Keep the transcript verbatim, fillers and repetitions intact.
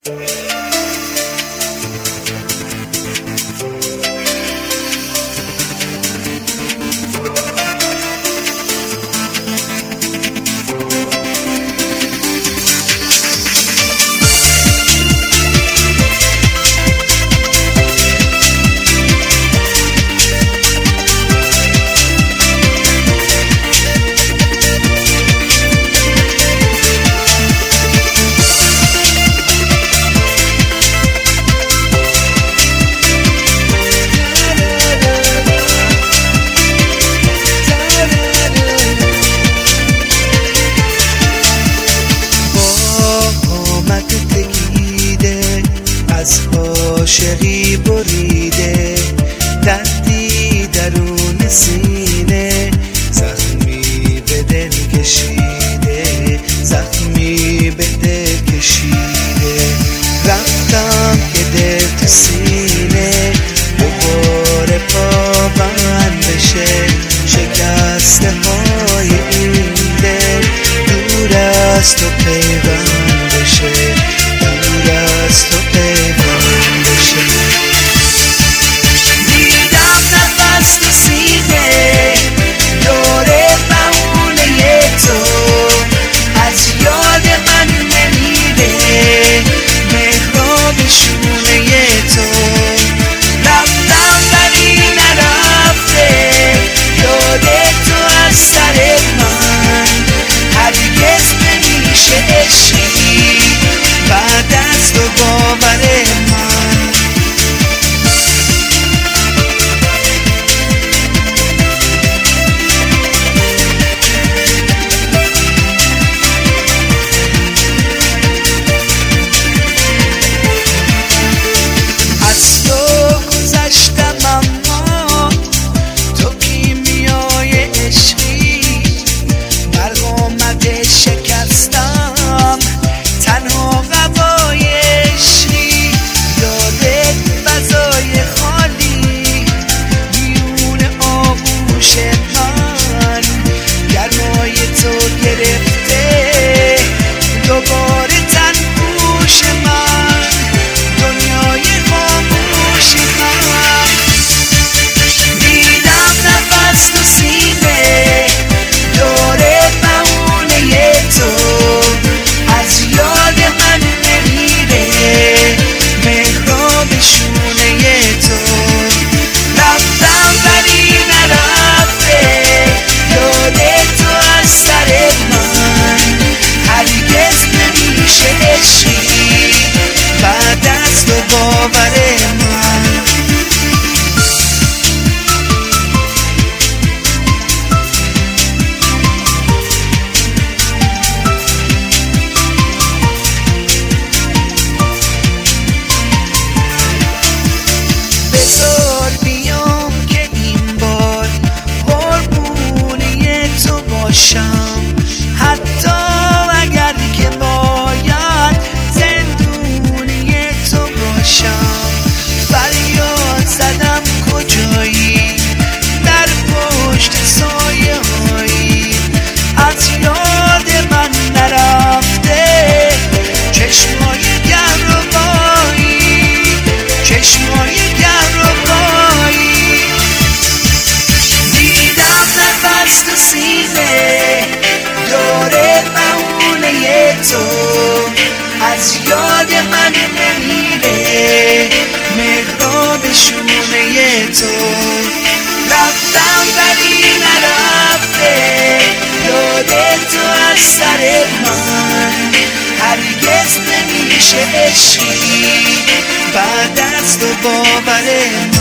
عاشقی بریده، دردی درون سینه، زخمی به دل کشیده، زخمی به دل کشیده. رفتم که دل تو سینه دوباره پابند بشه، شکسته های این دل دور از تو پیوند بشه، دور از تو پیوند بشه. دیدم نفس تو سینه دور بهونه تو، از یاد من نمیره مهراب شونه تو. رفتم ولی نرفته یاد تو از سر من، هرگز نمیشه عشقی بعد از تو باور من. از تو گذشتم اما تو کیمیای عشقی، برق آمده شکستم تنها قوای عشقی. یادت فضای خالی میون آغوش من، گرمای تو گرفته دوباره تن پوش من، دنیای خاموش من. دیدم نفس تو سینه دور بهونه تو، از یاد من نمیره مهراب شونه تو. رفتم ولی نرفته یاد تو از سر من، هرگز نمیشه عشقی بعد از تو باور من. بذار بیام که این بار قربونی تو باشم، حتی اگر که باید زندونی تو باشم. فریاد زدم کجایی در پشت سایه هایی، از یاد من نرفته چشمای گهربایی، چشمای گهربایی. دیدم نفس تو سینه دور بهونه تو، از یاد من نمیره مهراب شونه تو. رفتم ولی نرفته یاد تو از سر من، هرگز نمیشه عشقی بعد از تو باور من.